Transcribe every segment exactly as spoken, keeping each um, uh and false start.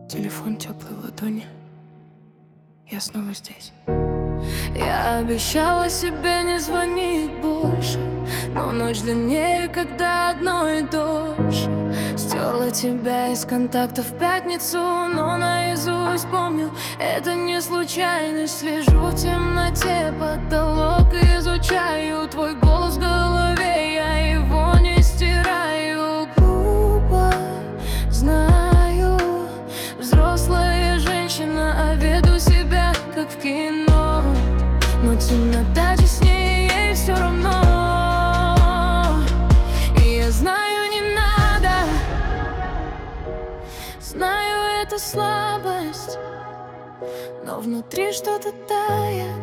Телефон теплый в ладони. Я снова здесь. Я обещала себе не звонить больше, но ночь длиннее, когда одно и то же. Стерла тебя из контактов в пятницу, но наизусть помню, это не случайность. Слежу в темноте, потолок изучаю, твой голос в голове, я его не стираю. Глупо, знаю, взрослая женщина, а веду себя как в кино. Но темнота честнее, ей все равно. И я знаю, не надо, знаю, это слабость, но внутри что-то тает.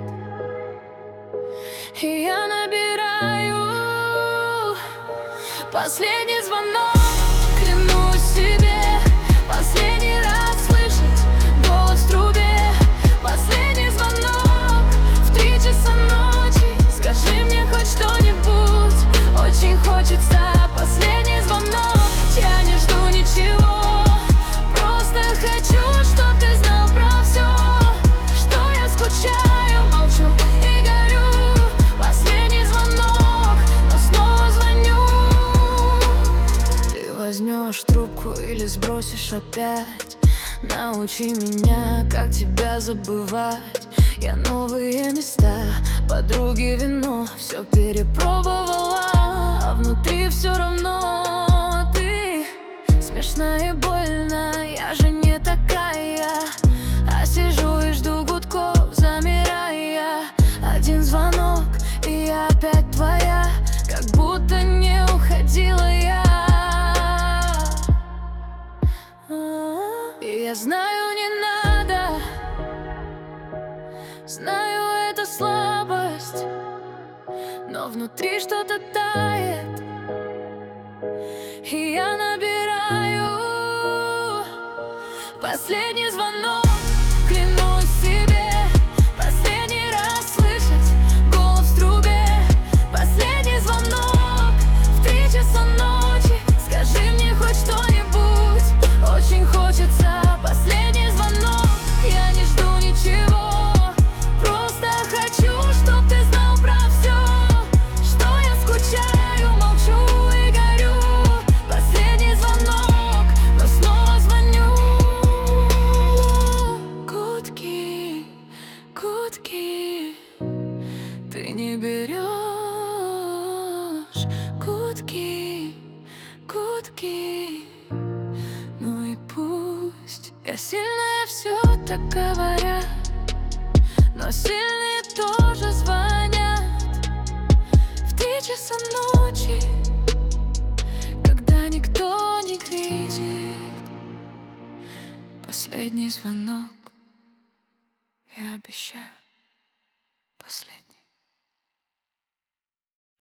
И я набираю последний звонок, клянусь себе, последний раз слышать голос в трубе. Последний звонок в три часа ночи, скажи мне хоть что-нибудь, очень хочется. Последний звонок, я не жду ничего, просто хочу, чтоб ты знал про все, что я скучаю, молчу и горю. Последний звонок, но снова звоню. Ты возьмешь трубку или сбросишь опять. Научи меня, как тебя забывать. Я новые места, подруги, вино, все перепробовала, а внутри все равно ты смешна и больно. Я же не такая, а сижу и жду гудков, замирая. Один звонок, и я опять твоя, как будто не уходила я. И я знаю, не надо, знаю, это слабость, но внутри что-то тает. И я набираю последний звонок, клянусь себе, последний раз слышать голос в трубе. Последний звонок в три часа ночи, скажи мне хоть что-нибудь, очень хочется. Последний звонок, я не жду ничего, просто хочу, чтоб ты знал про все, что я скучаю, молчу и горю. Последний звонок, но снова звоню. Гудки, гудки, ты не берешь. Гудки, гудки, ну и пусть. Я сильная, все так говорят, но сильные тоже звонят в три часа ночи, когда никто не кричит. Последний звонок, я обещаю, последний.